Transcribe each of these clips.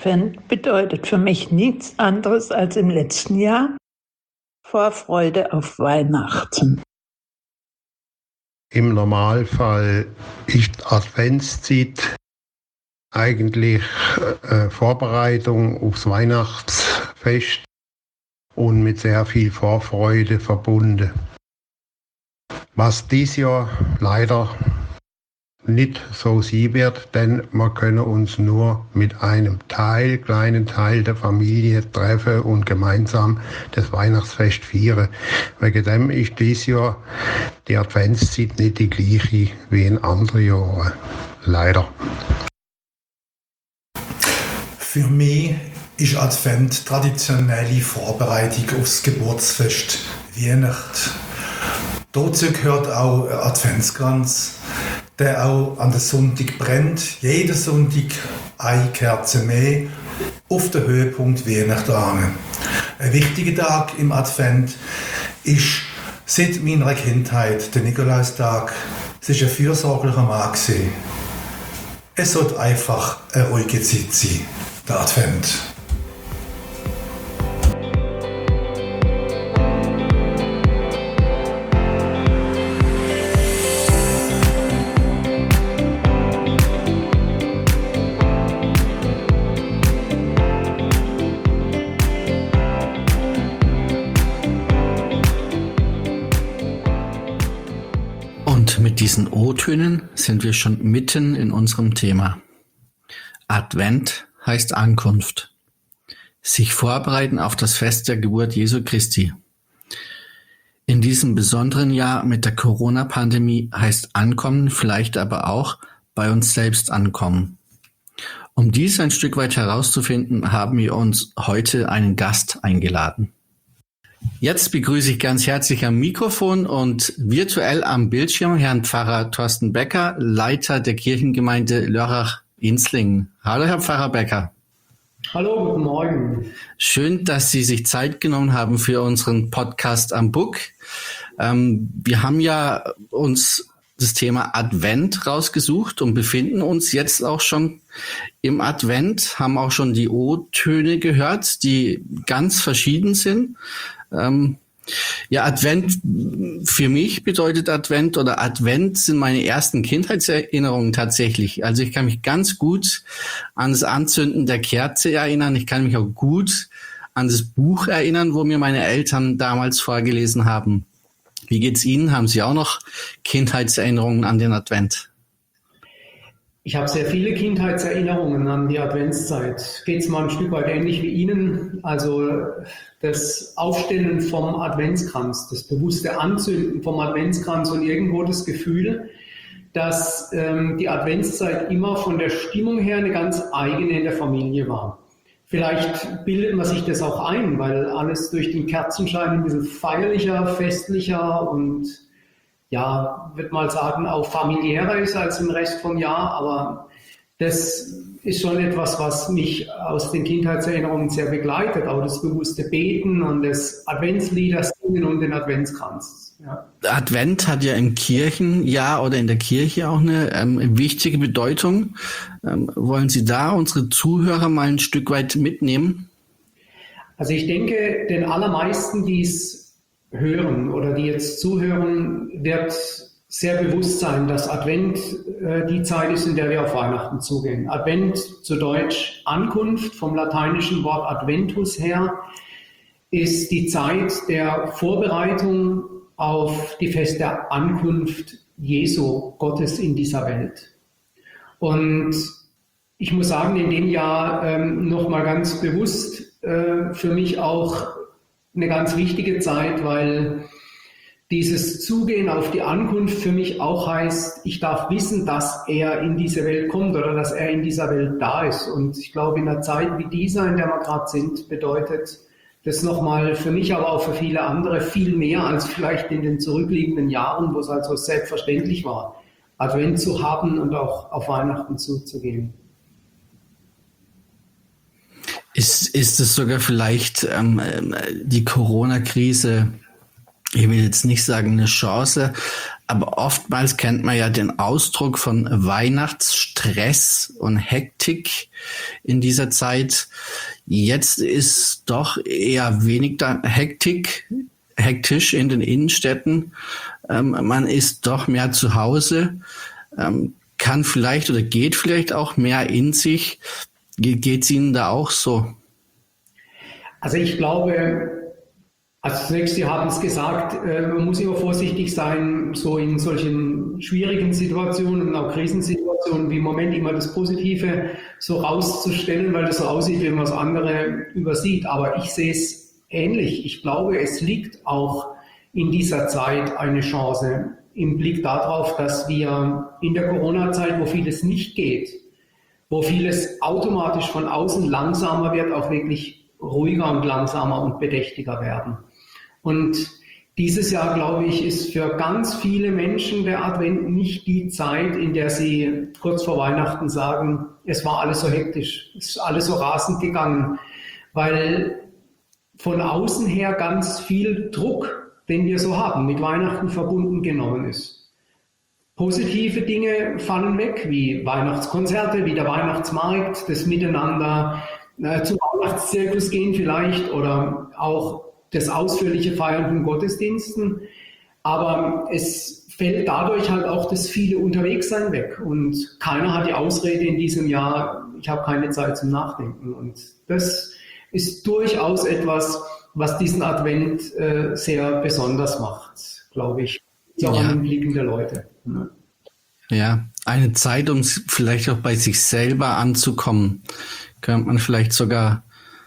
Advent bedeutet für mich nichts anderes als im letzten Jahr Vorfreude auf Weihnachten. Im Normalfall ist Adventszeit eigentlich Vorbereitung aufs Weihnachtsfest und mit sehr viel Vorfreude verbunden. Was dieses Jahr leider nicht so sein wird, denn wir können uns nur mit einem kleinen Teil der Familie treffen und gemeinsam das Weihnachtsfest feiern. Wegen dem ist dieses Jahr die Adventszeit nicht die gleiche wie in anderen Jahren. Leider. Für mich ist Advent traditionelle Vorbereitung aufs Geburtsfest Weihnachten. Dazu gehört auch ein Adventskranz, der auch an den Sonntag brennt. Jeden Sonntag eine Kerze mehr auf den Höhepunkt Weihnachten an. Ein wichtiger Tag im Advent ist seit meiner Kindheit der Nikolaustag. Es ist ein fürsorglicher Mann gewesen. Es sollte einfach eine ruhige Zeit sein, der Advent. Mit diesen O-Tönen sind wir schon mitten in unserem Thema. Advent heißt Ankunft. Sich vorbereiten auf das Fest der Geburt Jesu Christi. In diesem besonderen Jahr mit der Corona-Pandemie heißt Ankommen vielleicht aber auch bei uns selbst ankommen. Um dies ein Stück weit herauszufinden, haben wir uns heute einen Gast eingeladen. Jetzt begrüße ich ganz herzlich am Mikrofon und virtuell am Bildschirm Herrn Pfarrer Thorsten Becker, Leiter der Kirchengemeinde Lörrach-Inslingen. Hallo, Herr Pfarrer Becker. Hallo, guten Morgen. Schön, dass Sie sich Zeit genommen haben für unseren Podcast am Book. Wir haben ja uns das Thema Advent rausgesucht und befinden uns jetzt auch schon im Advent, haben auch schon die O-Töne gehört, die ganz verschieden sind. Advent, für mich bedeutet Advent oder Advent sind meine ersten Kindheitserinnerungen tatsächlich. Also ich kann mich ganz gut an das Anzünden der Kerze erinnern. Ich kann mich auch gut an das Buch erinnern, wo mir meine Eltern damals vorgelesen haben. Wie geht's Ihnen? Haben Sie auch noch Kindheitserinnerungen an den Advent? Ich habe sehr viele Kindheitserinnerungen an die Adventszeit. Geht es mal ein Stück weit ähnlich wie Ihnen? Also das Aufstellen vom Adventskranz, das bewusste Anzünden vom Adventskranz und irgendwo das Gefühl, dass die Adventszeit immer von der Stimmung her eine ganz eigene in der Familie war. Vielleicht bildet man sich das auch ein, weil alles durch den Kerzenschein ein bisschen feierlicher, festlicher und ja, würde mal sagen, auch familiärer ist als im Rest vom Jahr, aber das ist schon etwas, was mich aus den Kindheitserinnerungen sehr begleitet, auch das bewusste Beten und das Adventslieder singen und den Adventskranz. Ja. Advent hat ja im Kirchenjahr oder in der Kirche auch eine wichtige Bedeutung. Wollen Sie da unsere Zuhörer mal ein Stück weit mitnehmen? Also ich denke, den allermeisten, die es hören oder die jetzt zuhören, wird sehr bewusst sein, dass Advent die Zeit ist, in der wir auf Weihnachten zugehen. Advent, zu Deutsch Ankunft, vom lateinischen Wort Adventus her, ist die Zeit der Vorbereitung auf die feste Ankunft Jesu, Gottes in dieser Welt. Und ich muss sagen, in dem Jahr nochmal ganz bewusst für mich auch eine ganz wichtige Zeit, weil dieses Zugehen auf die Ankunft für mich auch heißt, ich darf wissen, dass er in diese Welt kommt oder dass er in dieser Welt da ist. Und ich glaube, in einer Zeit wie dieser, in der wir gerade sind, bedeutet das nochmal für mich, aber auch für viele andere viel mehr als vielleicht in den zurückliegenden Jahren, wo es also selbstverständlich war, Advent zu haben und auch auf Weihnachten zuzugehen. Ist es sogar vielleicht die Corona-Krise, ich will jetzt nicht sagen eine Chance, Aber oftmals kennt man ja den Ausdruck von Weihnachtsstress und Hektik in dieser Zeit. Jetzt ist doch eher wenig hektisch in den Innenstädten. Man ist doch mehr zu Hause, kann vielleicht oder geht vielleicht auch mehr in sich. Geht es Ihnen da auch so? Also ich glaube, also zunächst, Sie haben es gesagt, man muss immer vorsichtig sein, so in solchen schwierigen Situationen und auch Krisensituationen wie im Moment immer das Positive so rauszustellen, weil das so aussieht, wie man das andere übersieht. Aber ich sehe es ähnlich. Ich glaube, es liegt auch in dieser Zeit eine Chance im Blick darauf, dass wir in der Corona-Zeit, wo vieles nicht geht, wo vieles automatisch von außen langsamer wird, auch wirklich ruhiger und langsamer und bedächtiger werden. Und dieses Jahr, glaube ich, ist für ganz viele Menschen der Advent nicht die Zeit, in der sie kurz vor Weihnachten sagen, es war alles so hektisch, es ist alles so rasend gegangen, weil von außen her ganz viel Druck, den wir so haben, mit Weihnachten verbunden genommen ist. Positive Dinge fallen weg, wie Weihnachtskonzerte, wie der Weihnachtsmarkt, das Miteinander zum Weihnachtszirkus gehen vielleicht oder auch das ausführliche Feiern von Gottesdiensten, aber es fällt dadurch halt auch das viele Unterwegssein weg und keiner hat die Ausrede in diesem Jahr, ich habe keine Zeit zum Nachdenken, und das ist durchaus etwas, was diesen Advent sehr besonders macht, glaube ich, auch an den Blicken der Leute. Ja, eine Zeit, um vielleicht auch bei sich selber anzukommen, könnte man vielleicht sogar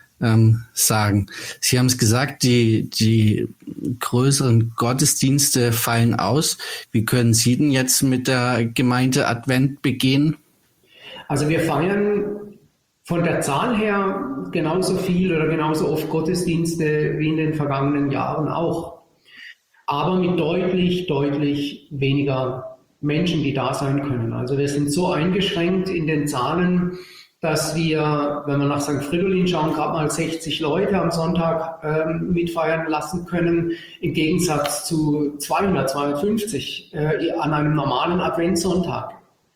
sagen. Sie haben es gesagt, die größeren Gottesdienste fallen aus. Wie können Sie denn jetzt mit der Gemeinde Advent begehen? Also wir feiern von der Zahl her genauso viel oder genauso oft Gottesdienste wie in den vergangenen Jahren auch. Aber mit deutlich weniger Menschen, die da sein können. Also wir sind so eingeschränkt in den Zahlen, dass wir, wenn wir nach St. Fridolin schauen, gerade mal 60 Leute am Sonntag mitfeiern lassen können, im Gegensatz zu 250 an einem normalen Adventssonntag.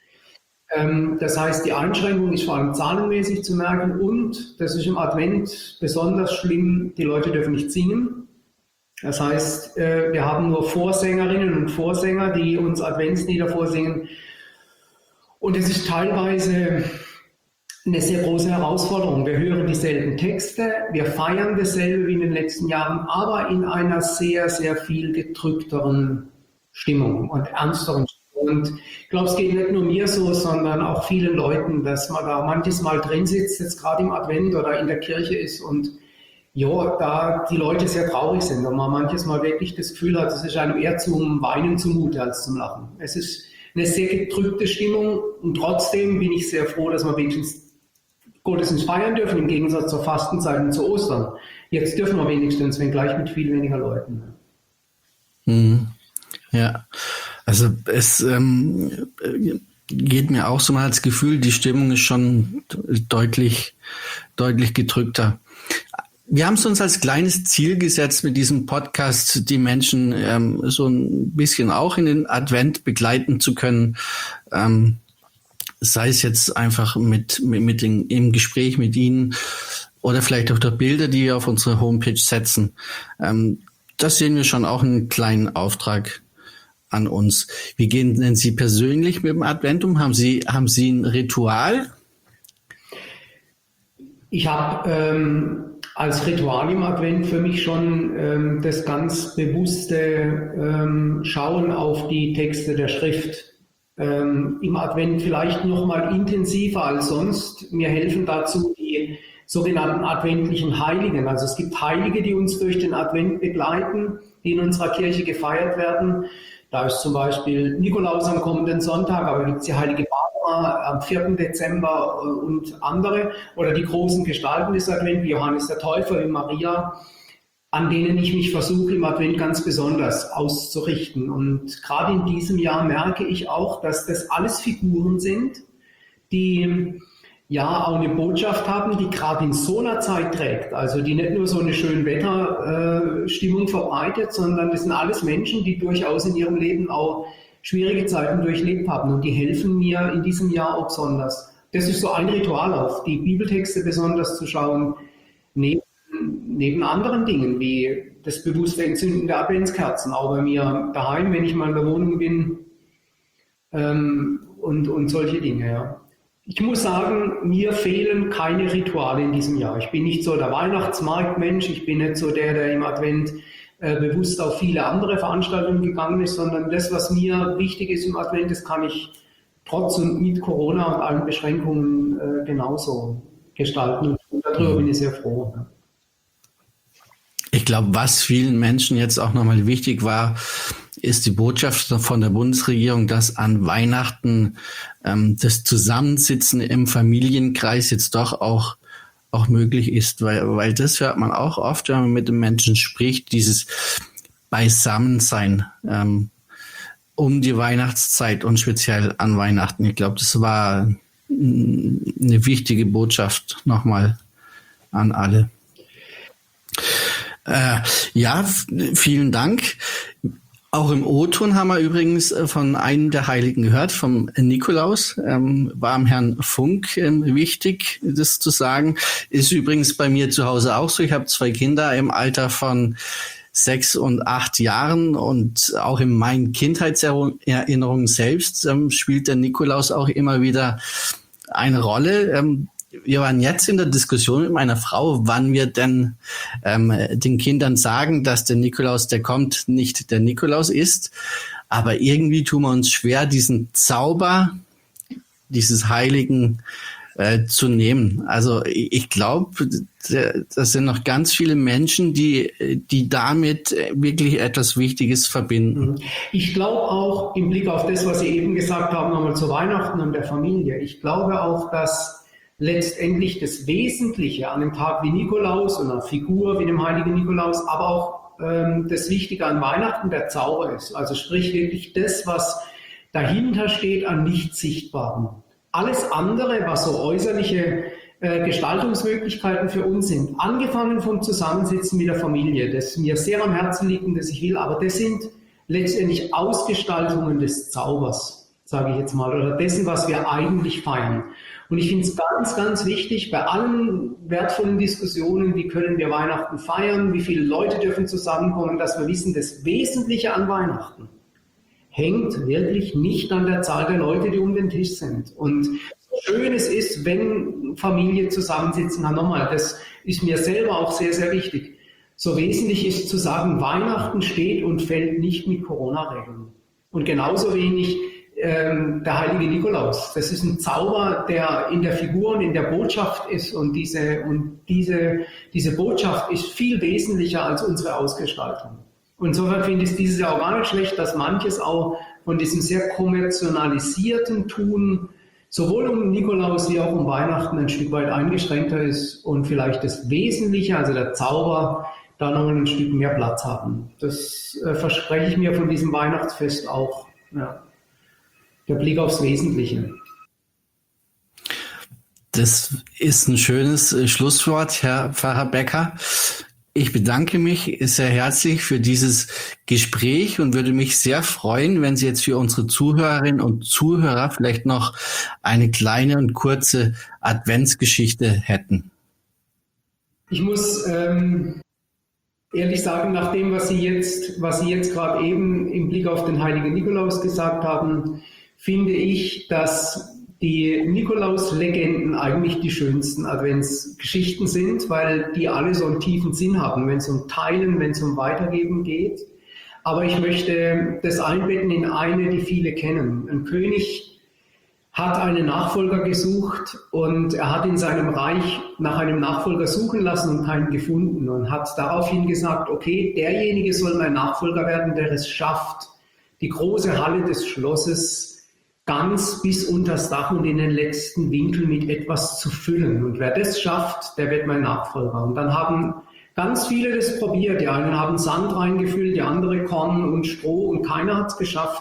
Das heißt, die Einschränkung ist vor allem zahlenmäßig zu merken und, das ist im Advent besonders schlimm, die Leute dürfen nicht singen. Das heißt, wir haben nur Vorsängerinnen und Vorsänger, die uns Adventslieder vorsingen, und es ist teilweise eine sehr große Herausforderung. Wir hören dieselben Texte, wir feiern dasselbe wie in den letzten Jahren, aber in einer sehr viel gedrückteren Stimmung und ernsteren Stimmung. Und ich glaube, es geht nicht nur mir so, sondern auch vielen Leuten, dass man da manches Mal drin sitzt, jetzt gerade im Advent oder in der Kirche ist und ja, da die Leute sehr traurig sind und man manches Mal wirklich das Gefühl hat, es ist einem eher zum Weinen zumute als zum Lachen. Es ist eine sehr gedrückte Stimmung und trotzdem bin ich sehr froh, dass wir wenigstens Gottesdienst feiern dürfen, im Gegensatz zur Fastenzeit und zu Ostern. Jetzt dürfen wir wenigstens, wenn gleich mit viel weniger Leuten. Ja, also es geht mir auch so mal das Gefühl, die Stimmung ist schon deutlich gedrückter. Wir haben es uns als kleines Ziel gesetzt, mit diesem Podcast die Menschen so ein bisschen auch in den Advent begleiten zu können. Sei es jetzt einfach im Gespräch mit Ihnen oder vielleicht auch durch Bilder, die wir auf unsere Homepage setzen. Das sehen wir schon auch einen kleinen Auftrag an uns. Wie gehen denn Sie persönlich mit dem Advent um? Haben Sie ein Ritual? Ich habe als Ritual im Advent für mich schon das ganz bewusste Schauen auf die Texte der Schrift. Im Advent vielleicht noch mal intensiver als sonst. Mir helfen dazu die sogenannten adventlichen Heiligen. Also es gibt Heilige, die uns durch den Advent begleiten, die in unserer Kirche gefeiert werden. Da ist zum Beispiel Nikolaus am kommenden Sonntag, aber gibt es die heilige Barbara am 4. Dezember und andere. Oder die großen Gestalten des Advent, wie Johannes der Täufer, wie Maria, an denen ich mich versuche, im Advent ganz besonders auszurichten. Und gerade in diesem Jahr merke ich auch, dass das alles Figuren sind, die ja auch eine Botschaft haben, die gerade in so einer Zeit trägt. Also die nicht nur so eine schöne Wetterstimmung verbreitet, sondern das sind alles Menschen, die durchaus in ihrem Leben auch schwierige Zeiten durchlebt haben. Und die helfen mir in diesem Jahr auch besonders. Das ist so ein Ritual, auf die Bibeltexte besonders zu schauen, neben anderen Dingen, wie das bewusste Entzünden der Adventskerzen, auch bei mir daheim, wenn ich mal in der Wohnung bin, und solche Dinge. Ja. Ich muss sagen, mir fehlen keine Rituale in diesem Jahr. Ich bin nicht so der Weihnachtsmarktmensch, ich bin nicht so der im Advent bewusst auf viele andere Veranstaltungen gegangen ist, sondern das, was mir wichtig ist im Advent, das kann ich trotz und mit Corona und allen Beschränkungen genauso gestalten. Und darüber bin ich sehr froh. Ja. Ich glaube, was vielen Menschen jetzt auch nochmal wichtig war, ist die Botschaft von der Bundesregierung, dass an Weihnachten das Zusammensitzen im Familienkreis jetzt doch auch möglich ist, weil das hört man auch oft, wenn man mit den Menschen spricht, dieses Beisammensein um die Weihnachtszeit und speziell an Weihnachten. Ich glaube, das war eine wichtige Botschaft nochmal an alle. Ja, vielen Dank. Auch im O-Ton haben wir übrigens von einem der Heiligen gehört, vom Nikolaus. War am Herrn Funk wichtig, das zu sagen. Ist übrigens bei mir zu Hause auch so. Ich habe 2 Kinder im Alter von 6 und 8 Jahren und auch in meinen Kindheitserinnerungen selbst spielt der Nikolaus auch immer wieder eine Rolle. Wir waren jetzt in der Diskussion mit meiner Frau, wann wir denn den Kindern sagen, dass der Nikolaus, der kommt, nicht der Nikolaus ist. Aber irgendwie tun wir uns schwer, diesen Zauber dieses Heiligen zu nehmen. Also ich glaube, das sind noch ganz viele Menschen, die damit wirklich etwas Wichtiges verbinden. Ich glaube auch, im Blick auf das, was Sie eben gesagt haben, nochmal zu Weihnachten und der Familie, ich glaube auch, dass letztendlich das Wesentliche an einem Tag wie Nikolaus und einer Figur wie dem heiligen Nikolaus, aber auch das Wichtige an Weihnachten der Zauber ist. Also sprich wirklich das, was dahinter steht an nicht Sichtbaren. Alles andere, was so äußerliche Gestaltungsmöglichkeiten für uns sind, angefangen vom Zusammensitzen mit der Familie, das mir sehr am Herzen liegt und das ich will, aber das sind letztendlich Ausgestaltungen des Zaubers, sage ich jetzt mal, oder dessen, was wir eigentlich feiern. Und ich finde es ganz, ganz wichtig, bei allen wertvollen Diskussionen, wie können wir Weihnachten feiern, wie viele Leute dürfen zusammenkommen, dass wir wissen, das Wesentliche an Weihnachten hängt wirklich nicht an der Zahl der Leute, die um den Tisch sind. Und so schön es ist, wenn Familie zusammensitzen kann, nochmal, das ist mir selber auch sehr, sehr wichtig. So wesentlich ist zu sagen, Weihnachten steht und fällt nicht mit Corona-Regeln. Und genauso wenig der heilige Nikolaus. Das ist ein Zauber, der in der Figur und in der Botschaft ist und diese Botschaft ist viel wesentlicher als unsere Ausgestaltung. Und insofern finde ich dieses Jahr auch gar nicht schlecht, dass manches auch von diesem sehr kommerzialisierten Tun sowohl um Nikolaus wie auch um Weihnachten ein Stück weit eingeschränkter ist und vielleicht das Wesentliche, also der Zauber, da noch ein Stück mehr Platz haben. Das verspreche ich mir von diesem Weihnachtsfest auch. Ja. Der Blick aufs Wesentliche. Das ist ein schönes Schlusswort, Herr Pfarrer Becker. Ich bedanke mich sehr herzlich für dieses Gespräch und würde mich sehr freuen, wenn Sie jetzt für unsere Zuhörerinnen und Zuhörer vielleicht noch eine kleine und kurze Adventsgeschichte hätten. Ich muss ehrlich sagen, nach dem, was Sie jetzt gerade eben im Blick auf den heiligen Nikolaus gesagt haben, finde ich, dass die Nikolaus-Legenden eigentlich die schönsten Adventsgeschichten sind, weil die alle so einen tiefen Sinn haben, wenn es um Teilen, wenn es um Weitergeben geht. Aber ich möchte das einbetten in eine, die viele kennen. Ein König hat einen Nachfolger gesucht und er hat in seinem Reich nach einem Nachfolger suchen lassen und keinen gefunden und hat daraufhin gesagt, okay, derjenige soll mein Nachfolger werden, der es schafft, die große Halle des Schlosses ganz bis unters Dach und in den letzten Winkel mit etwas zu füllen. Und wer das schafft, der wird mein Nachfolger. Und dann haben ganz viele das probiert. Die einen haben Sand reingefüllt, die andere Korn und Stroh und keiner hat es geschafft,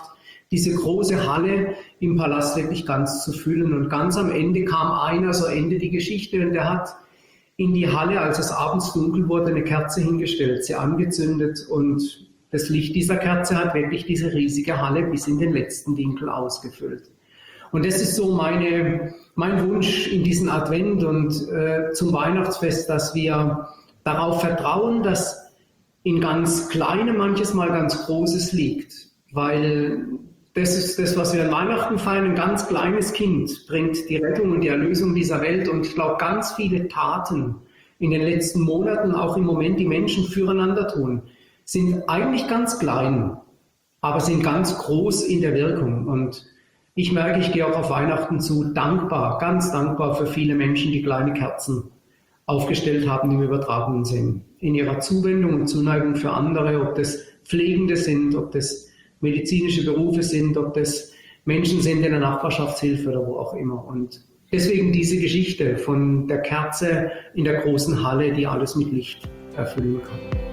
diese große Halle im Palast wirklich ganz zu füllen. Und ganz am Ende kam einer, so endet die Geschichte, und der hat in die Halle, als es abends dunkel wurde, eine Kerze hingestellt, sie angezündet, und das Licht dieser Kerze hat wirklich diese riesige Halle bis in den letzten Winkel ausgefüllt. Und das ist so mein Wunsch in diesen Advent und zum Weihnachtsfest, dass wir darauf vertrauen, dass in ganz Kleinem manches Mal ganz Großes liegt. Weil das ist das, was wir an Weihnachten feiern. Ein ganz kleines Kind bringt die Rettung und die Erlösung dieser Welt. Und ich glaube, ganz viele Taten in den letzten Monaten, auch im Moment, die Menschen füreinander tun, sind eigentlich ganz klein, aber sind ganz groß in der Wirkung. Und ich merke, ich gehe auch auf Weihnachten zu, dankbar, ganz dankbar für viele Menschen, die kleine Kerzen aufgestellt haben im übertragenen Sinn. In ihrer Zuwendung und Zuneigung für andere, ob das Pflegende sind, ob das medizinische Berufe sind, ob das Menschen sind in der Nachbarschaftshilfe oder wo auch immer. Und deswegen diese Geschichte von der Kerze in der großen Halle, die alles mit Licht erfüllen kann.